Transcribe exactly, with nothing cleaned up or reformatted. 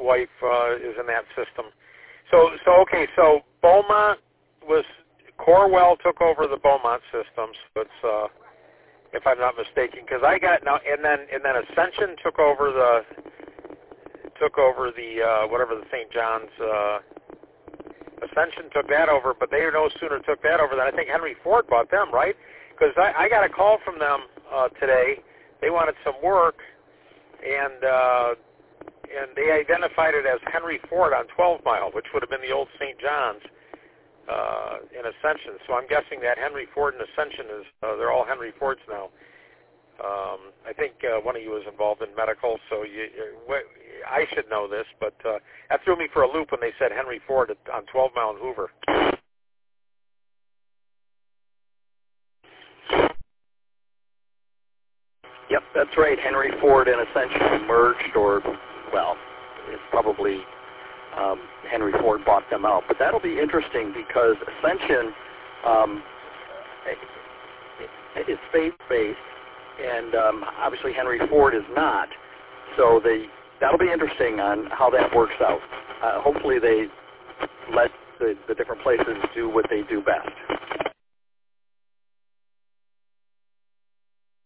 wife uh, is in that system. So, so okay, so Beaumont was, Corwell took over the Beaumont systems. So it's, uh, if I'm not mistaken, because I got now, and then and then Ascension took over the took over the uh, whatever the Saint John's. Uh, Ascension took that over, but they no sooner took that over than I think Henry Ford bought them, right? Because I, I got a call from them uh, today. They wanted some work, and uh, and they identified it as Henry Ford on twelve mile, which would have been the old Saint John's uh, in Ascension. So I'm guessing that Henry Ford and Ascension is uh, they're all Henry Fords now. Um, I think uh, one of you was involved in medical, so you, you, I should know this, but uh, that threw me for a loop when they said Henry Ford on twelve mile in Hoover. Yep, that's right. Henry Ford and Ascension merged, or, well, it's probably um, Henry Ford bought them out. But that'll be interesting because Ascension um, is faith-based, and um, obviously Henry Ford is not. So they that'll be interesting on how that works out. Uh, hopefully they let the, the different places do what they do best.